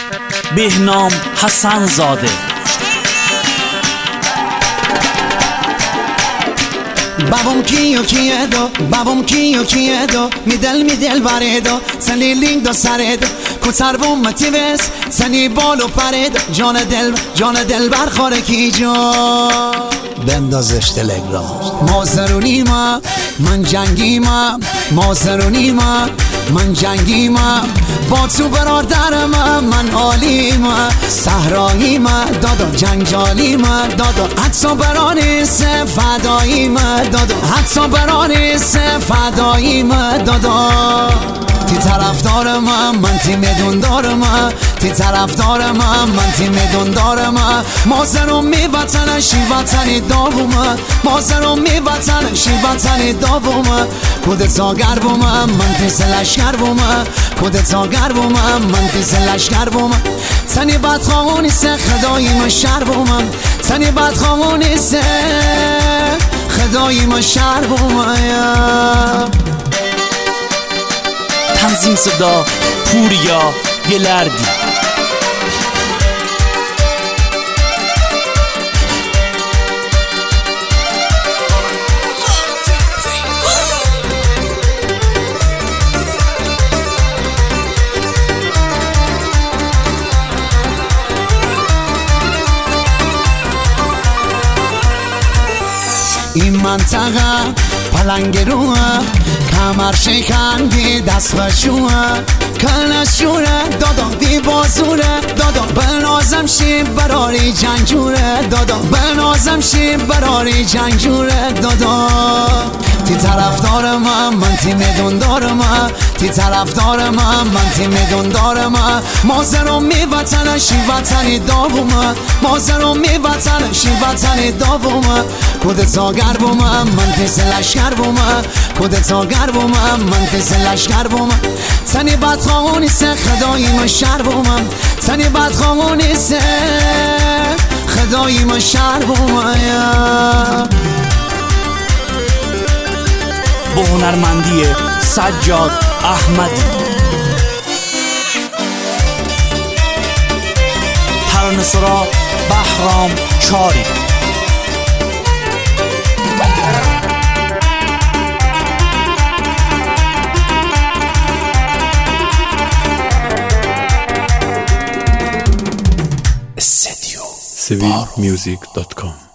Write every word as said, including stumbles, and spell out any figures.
بهنام حسن زاده. Babam kiyo kiedo, babam kiyo kiedo, mi del mi del varedo, sani lindo saredo, کتربوم متیوس سنی بالو پرید جان دل جان دل برخوره کی جان بندازش تلگرام مازرونی ما من جنگی ما مازرونی ما من جنگی ما با تو برادر ما من عالی ما صحرایی ما دادا جنگجالی ما دادا حتی برانی سه فدایی ما دادا حتی برانی سه فدایی ما دادا تی طرفدار من من تیم دندار من تی طرفدار من من تیم دندار من مازرم می وطن شی وطنی داوم مازرم می وطن شی وطنی داوم کود ساگر بوم من پیس لشکر بوم کود ساگر بوم من پیس لشکر بوم تنی بد خامونی سه خدایی ما شر بوم تنی بد خامونی سه خدایی ما شر بوم تنظیم صدا پوریا گلردی. این منطقه پلنگروه کمر شکنگی دست بشوه کلشوره دادا دی بازوره دادا بنازم شی براری جنگجوره دادا بنازم شی براری جنگجوره دادا تی طرفدار من من تیم دندار من تی طرفدار من من تیم دندار من مازرم می وطن شی وطنی داوم مازرم می وطن شی وطنی داوم کود ساگر بوم من پیس لشکر بوم کود ساگر بوم من پیس لشکر بوم تنی بد خامونی سه خدایی ما شر بوم تنی بد خامونی سه خدایی ما شر بوم با هنرمندی سجاد احمدی. ترانه‌سرا بهرام چاری. sevil music dot com